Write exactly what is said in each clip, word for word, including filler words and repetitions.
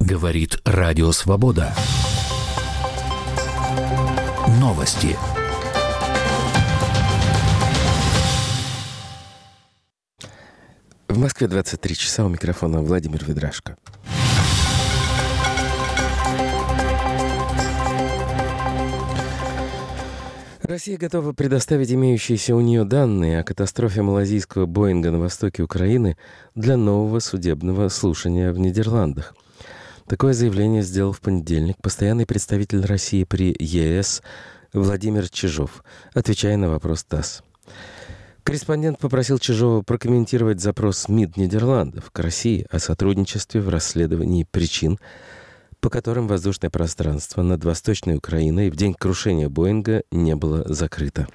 Говорит Радио Свобода. Новости. В Москве двадцать три часа, у микрофона Владимир Ведрашко. Россия готова предоставить имеющиеся у нее данные о катастрофе малазийского Боинга на востоке Украины для нового судебного слушания в Нидерландах. Такое заявление сделал в понедельник постоянный представитель России при ЕС Владимир Чижов, отвечая на вопрос ТАСС. Корреспондент попросил Чижова прокомментировать запрос МИД Нидерландов к России о сотрудничестве в расследовании причин, по которым воздушное пространство над Восточной Украиной в день крушения Боинга не было закрыто.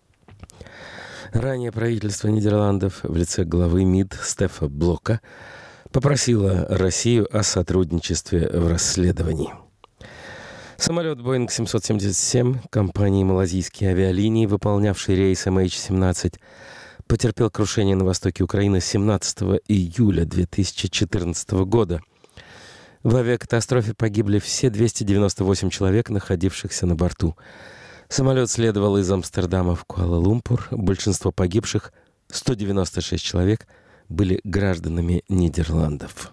Ранее правительство Нидерландов в лице главы МИД Стефа Блока попросило Россию о сотрудничестве в расследовании. Самолет Боинг семьсот семьдесят семь компании «Малазийские авиалинии», выполнявший рейс эм эйч семнадцать, потерпел крушение на востоке Украины семнадцатого июля две тысячи четырнадцатого года. В авиакатастрофе погибли все двести девяносто восемь человек, находившихся на борту. Самолет следовал из Амстердама в Куала-Лумпур. Большинство погибших, сто девяносто шесть человек, были гражданами Нидерландов.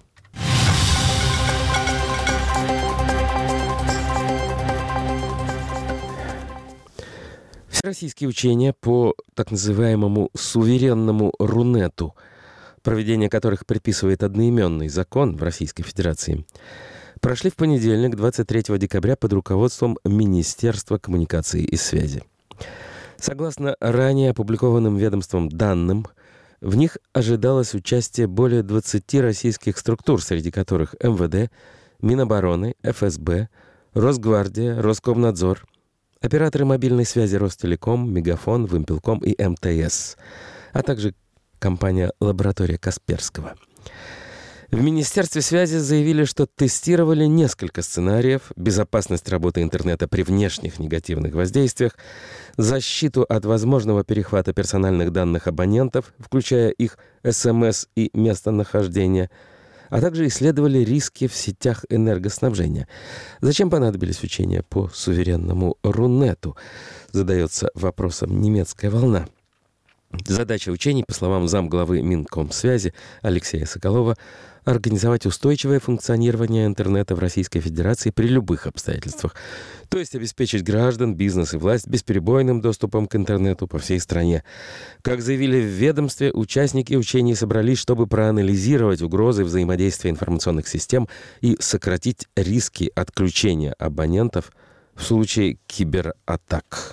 Всероссийские учения по так называемому суверенному Рунету, проведение которых предписывает одноименный закон в Российской Федерации, прошли в понедельник, двадцать третьего декабря, под руководством Министерства коммуникации и связи. Согласно ранее опубликованным ведомством данным, в них ожидалось участие более двадцати российских структур, среди которых эм вэ дэ, Минобороны, эф эс бэ, Росгвардия, Роскомнадзор, операторы мобильной связи Ростелеком, Мегафон, Вимпелком и эм тэ эс, а также компания «Лаборатория Касперского». В Министерстве связи заявили, что тестировали несколько сценариев: безопасность работы интернета при внешних негативных воздействиях, защиту от возможного перехвата персональных данных абонентов, включая их эс эм эс и местонахождение, а также исследовали риски в сетях энергоснабжения. Зачем понадобились учения по суверенному Рунету? Задается вопросом немецкая волна. Задача учений, по словам замглавы Минкомсвязи Алексея Соколова, организовать устойчивое функционирование интернета в Российской Федерации при любых обстоятельствах, то есть обеспечить граждан, бизнес и власть бесперебойным доступом к интернету по всей стране. Как заявили в ведомстве, участники учений собрались, чтобы проанализировать угрозы взаимодействия информационных систем и сократить риски отключения абонентов в случае кибератак.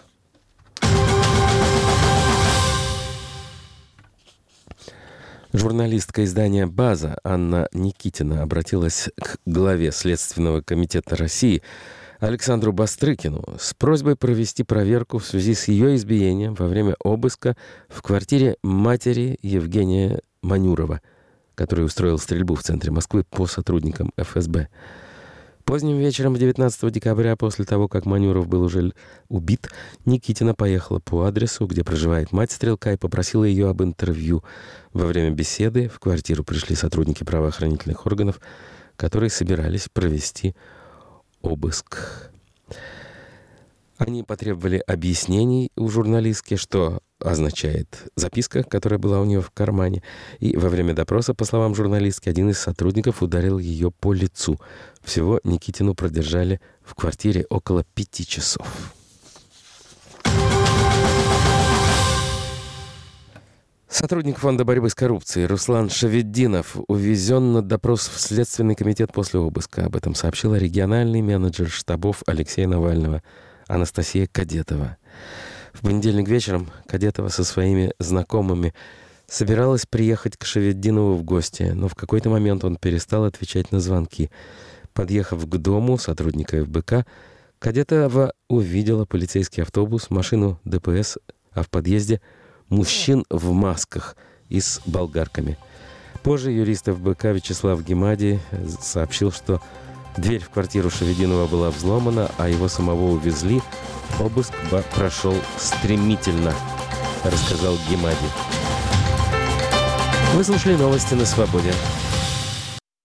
Журналистка издания «База» Анна Никитина обратилась к главе Следственного комитета России Александру Бастрыкину с просьбой провести проверку в связи с ее избиением во время обыска в квартире матери Евгения Манюрова, который устроил стрельбу в центре Москвы по сотрудникам эф эс бэ. Поздним вечером девятнадцатого декабря, после того, как Манюров был уже убит, Никитина поехала по адресу, где проживает мать стрелка, и попросила ее об интервью. Во время беседы в квартиру пришли сотрудники правоохранительных органов, которые собирались провести обыск. Они потребовали объяснений у журналистки, что означает записка, которая была у нее в кармане. И во время допроса, по словам журналистки, один из сотрудников ударил ее по лицу. Всего Никитину продержали в квартире около пяти часов. Сотрудник Фонда борьбы с коррупцией Руслан Шаведдинов увезен на допрос в Следственный комитет после обыска. Об этом сообщила региональный менеджер штабов Алексея Навального Анастасия Кадетова. В понедельник вечером Кадетова со своими знакомыми собиралась приехать к Шаведдинову в гости, но в какой-то момент он перестал отвечать на звонки. Подъехав к дому сотрудника эф бэ ка, Кадетова увидела полицейский автобус, машину дэ пэ эс, а в подъезде мужчин в масках и с болгарками. Позже юрист эф бэ ка Вячеслав Гемадий сообщил, что дверь в квартиру Шаведдинова была взломана, а его самого увезли. Обыск прошел стремительно, рассказал Гемадий. Вы слушали новости на Свободе.